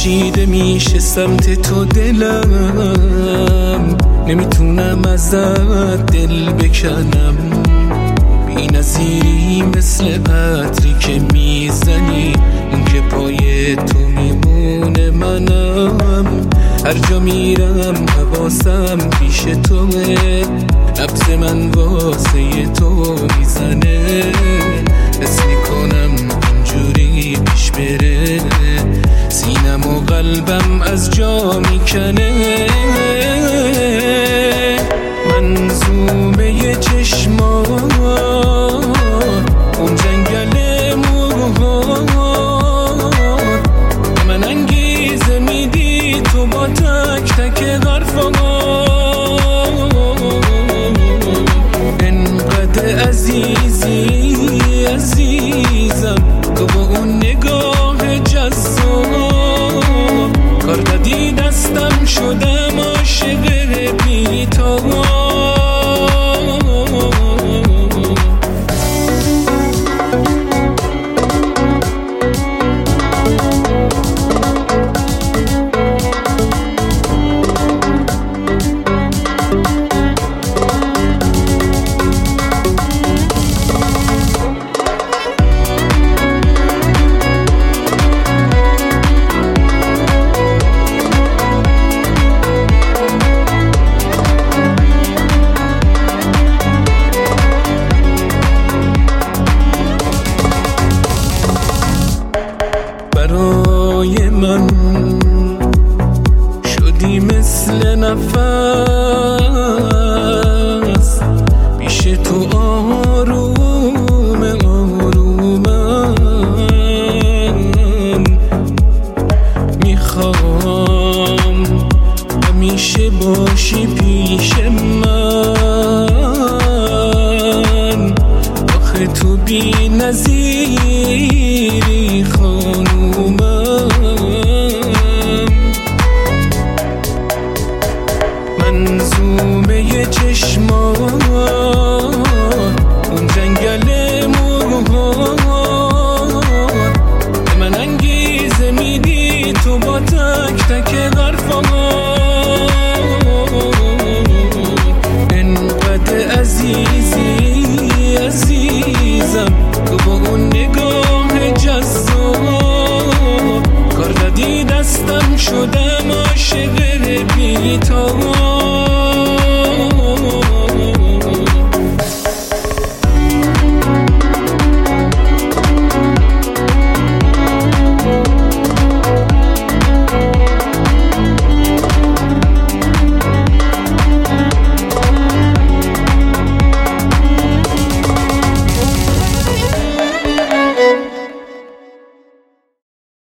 کشیده میشه سمت تو دلم، نمیتونم ازت دل بکنم. بی نظیری مثل عطری که میزنی، اون که پای تو میمونه منم. هر جا میرم حواسم پیش توه، نبض من واسه تو میزنه. حس میکنم اینجوری پیش بره، سینم و قلبم از جا میکنه. منظومه چشمات، اون جنگل موهات، من انگیزه میدی تو با تک تک حرفات. انقدر عزیزی عزیزم تو با اون نگاه جذاب، کار دادی دستم شدم عاشق بی تو. برای من شدی مثل نفس